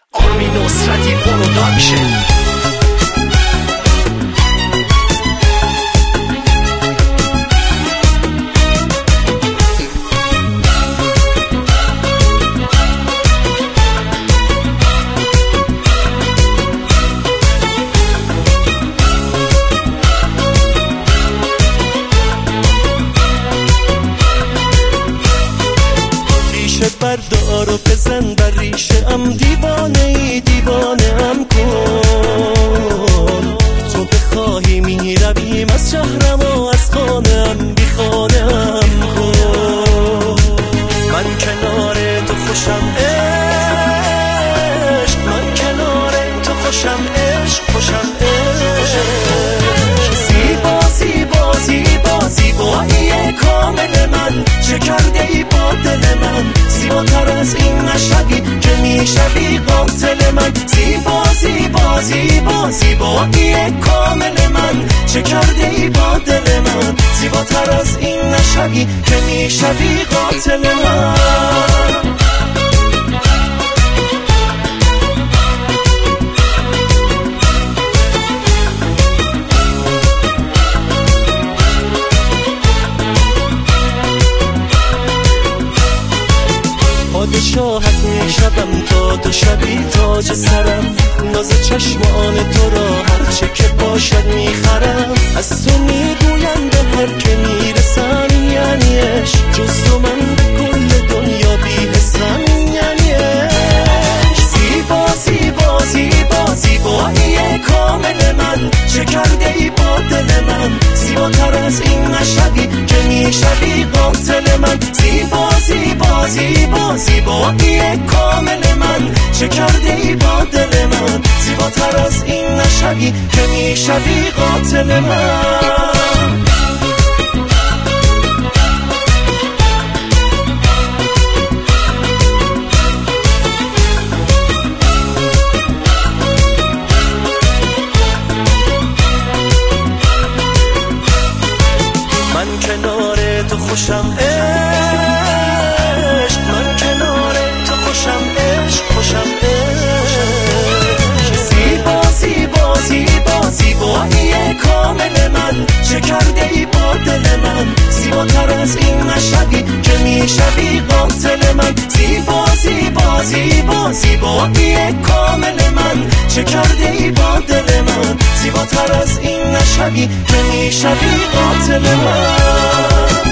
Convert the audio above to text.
آرمین نصرتی پروداکشن. بردار و بزن بر ریشه ام، دیوانه ای دیوانه ام کن. تو بخواهی می رویم از شهرم و از خانم بی خانم کن. من کنار تو خوشم عشق، من کنار تو خوشم عشق، خوشم عشق. زیبا زیبا زیبا زیبایی کامل من، چه کرده ای با دل من؟ زیباتر از این نشوی که میشوی قاتل من. زیبا زیبا زیبا زیبایی کامل من، چه کرده ای با دل من؟ زیباتر از این نشوی که میشوی قاتل من. پادشاهت میشوم تا تو شبی تاج سرم. ناز چشمان تو را هرچه که باشد میخرم. از تو میگویم به هر که میرسم یعنی عشق، جز تو من به کل دنیا بی‌حسم یعنی عشق. زیبا زیبا زیبا زیبایی کامل من، چه کرده ای با دل من؟ زیباتر از این نشوی که میشوی قاتل من. زیبا زیبا زیبا زیبایی کامل من، چه کرده ای با دل من؟ زیباتر از این نشوی که میشوی قاتل من. من کنار تو خوشم عشق، من کنار تو خوشم عشق، خوشم عشق. زیبا زیبا زیبا زیبایی کامل من، چه کرده ای با دل من؟ زیباتر از این نشوی که میشوی قاتل من. زیبا زیبا زیبا زیبایی کامل من، چه کرده ای با دل من؟ زیباتر از این نشوی که میشوی قاتل من.